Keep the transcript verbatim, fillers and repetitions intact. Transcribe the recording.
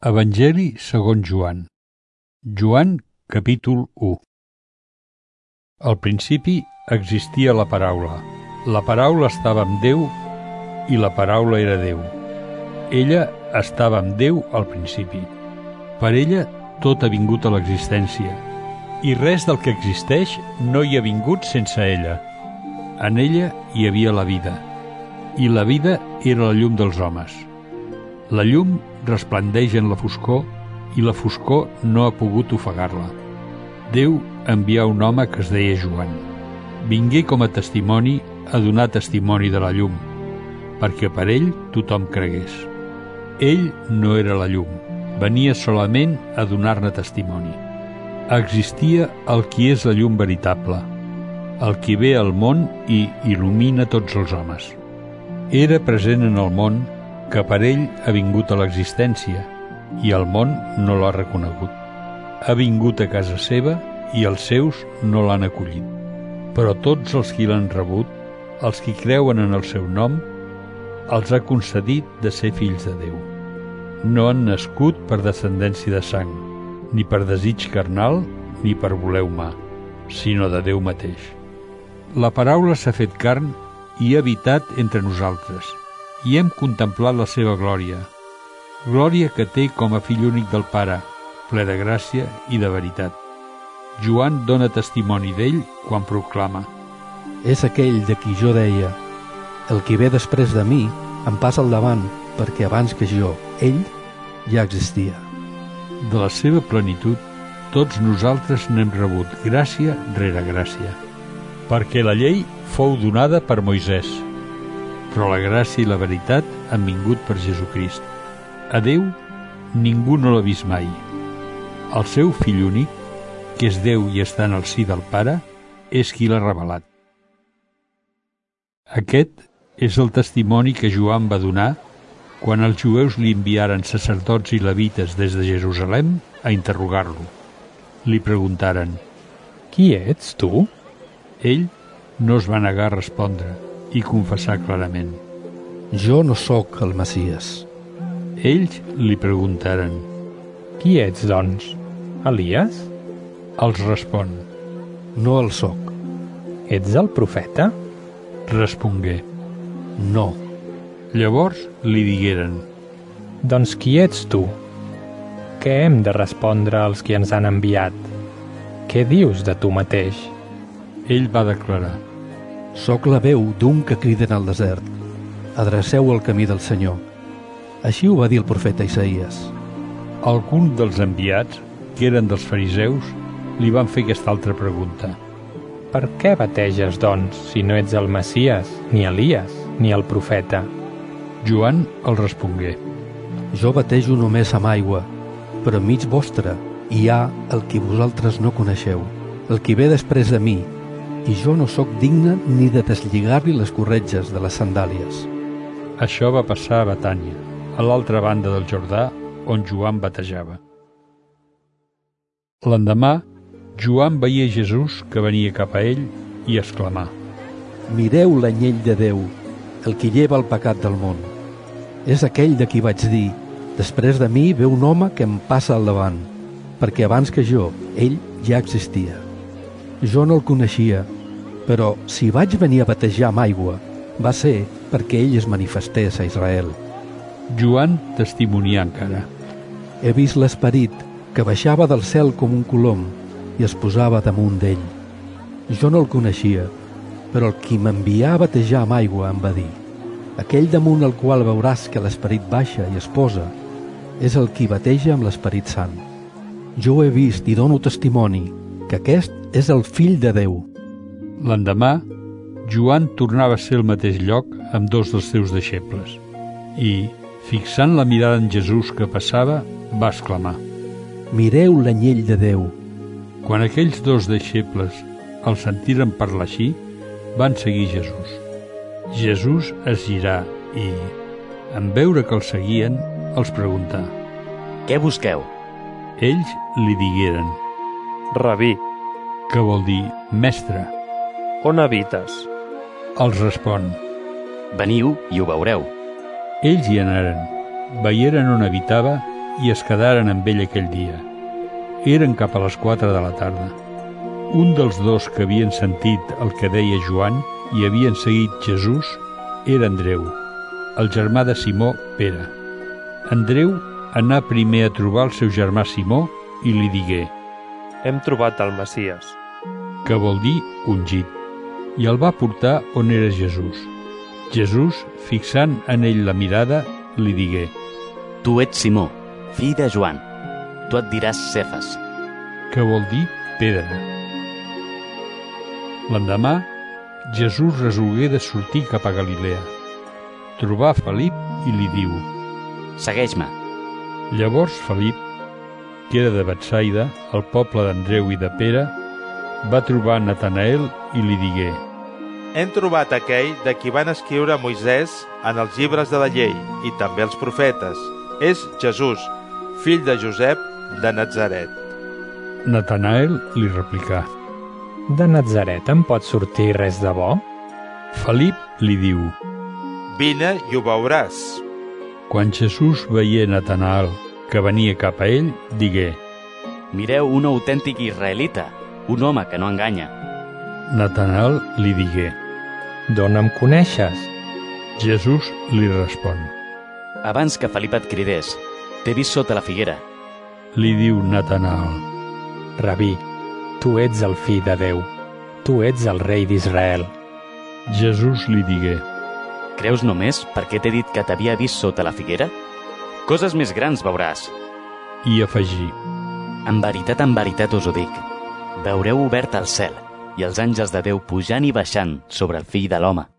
Evangeli segons Joan. Joan, capítol u. Al principi existia la paraula. La paraula estava amb Déu i la paraula era Déu. Ella estava amb Déu al principi. Per ella tot ha vingut a l'existència i res del que existeix no hi ha vingut sense ella. En ella hi havia la vida i la vida era la llum dels homes. La llum resplendeix en la foscor i la foscor no ha pogut ofegar-la. Déu envià un home que es deia Joan. Vingué com a testimoni a donar testimoni de la llum, perquè per ell tothom cregués. Ell no era la llum, venia solament a donar-ne testimoni. Existia el qui és la llum veritable, el qui ve al món i il·lumina tots els homes. Era present en el món, que per ell ha vingut a l'existència i el món no l'ha reconegut. Ha vingut a casa seva i els seus no l'han acollit. Però tots els qui l'han rebut, els qui creuen en el seu nom, els ha concedit de ser fills de Déu. No han nascut per descendència de sang, ni per desig carnal, ni per voler humà, sinó de Déu mateix. La paraula s'ha fet carn i ha habitat entre nosaltres, i hem contemplat la seva glòria, glòria que té com a fill únic del Pare, ple de gràcia i de veritat. Joan dona testimoni d'ell quan proclama: És aquell de qui jo deia, el qui ve després de mi em passa al davant, perquè abans que jo, ell, ja existia. De la seva plenitud, tots nosaltres n'hem rebut gràcia rere gràcia, perquè la llei fou donada per Moisès, però la gràcia i la veritat han vingut per Jesucrist. A Déu ningú no l'ha vist mai. El seu fill únic, que és Déu i està en el si del Pare, és qui l'ha revelat. Aquest és el testimoni que Joan va donar quan els jueus li enviaren sacerdots i levites des de Jerusalem a interrogar-lo. Li preguntaren: Qui ets, tu? Ell no es va negar a respondre i confessar clarament: Jo no sóc el Messies. Ells li preguntaren: Qui ets, doncs? Elies? Els respon: No el sóc. Ets el profeta? Respongué: No. Llavors li digueren: Doncs qui ets tu? Què hem de respondre als qui ens han enviat? Què dius de tu mateix? Ell va declarar: Soc la veu d'un que criden al desert. Adreceu el camí del Senyor. Així ho va dir el profeta Isaïes. Alguns dels enviats, que eren dels fariseus, li van fer aquesta altra pregunta: Per què bateges, doncs, si no ets el Messies, ni Elies, ni el profeta? Joan el respongué: Jo batejo només amb aigua, però enmig vostre hi ha el que vosaltres no coneixeu, el qui ve després de mi, i jo no sóc digne ni de deslligar-li les corretges de les sandàlies. Això va passar a Betània, a l'altra banda del Jordà, on Joan batejava. L'endemà, Joan veia Jesús que venia cap a ell i exclamà: Mireu l'anyell de Déu, el qui lleva el pecat del món. És aquell de qui vaig dir: després de mi ve un home que em passa al davant, perquè abans que jo, ell ja existia. Jo no el coneixia, però si vaig venir a batejar amb aigua, va ser perquè ell es manifestés a Israel. Joan testimonià encara: He vist l'Esperit que baixava del cel com un colom i es posava damunt d'ell. Jo no el coneixia, però el qui m'envià a batejar amb aigua em va dir: Aquell damunt al qual veuràs que l'Esperit baixa i es posa és el qui bateja amb l'Esperit Sant. Jo ho he vist i dono testimoni que aquest és el Fill de Déu. L'endemà, Joan tornava a ser al mateix lloc amb dos dels seus deixebles i, fixant la mirada en Jesús que passava, va exclamar: Mireu l'anyell de Déu. Quan aquells dos deixebles el sentiren parlar així, van seguir Jesús. Jesús es girà i, en veure que el seguien, els preguntà: Què busqueu? Ells li digueren: Rabí, que vol dir mestre. on habites? Els respon: Veniu i ho veureu. Ells hi anaren, veieren on habitava i es quedaren amb ell aquell dia. Eren cap a les quatre de la tarda. Un dels dos que havien sentit el que deia Joan i havien seguit Jesús era Andreu, el germà de Simó, Pere. Andreu anà primer a trobar el seu germà Simó i li digué: Hem trobat el Messies, que vol dir ungit, i el va portar on era Jesús. Jesús, fixant en ell la mirada, li digué: Tu ets Simó, fill de Joan. Tu et diràs Cefas, que vol dir pedra. L'endemà, Jesús resolgué de sortir cap a Galilea. Trobà Felip i li diu: Segueix-me. Llavors Felip, que era de Betsaida, el poble d'Andreu i de Pere, va trobar Natanael i li digué: Hem trobat aquell de qui van escriure Moisès en els llibres de la llei i també els profetes. És Jesús, fill de Josep de Natzaret. Natanael li replicà: De Natzaret en pot sortir res de bo? Felip li diu: Vine i ho veuràs. Quan Jesús veié Natanael, que venia cap a ell, digué: Mireu un autèntic israelita, un home que no enganya. Natanael li digué: D'on em coneixes? Jesús li respon: Abans que Felip et cridés, t'he vist sota la figuera. Li diu Natanael: Rabí, tu ets el fill de Déu, tu ets el rei d'Israel. Jesús li digué: Creus només perquè t'he dit que t'havia vist sota la figuera? Coses més grans veuràs. I afegí: En veritat, en veritat us ho dic. Veureu obert el cel i els àngels de Déu pujant i baixant sobre el fill de l'home.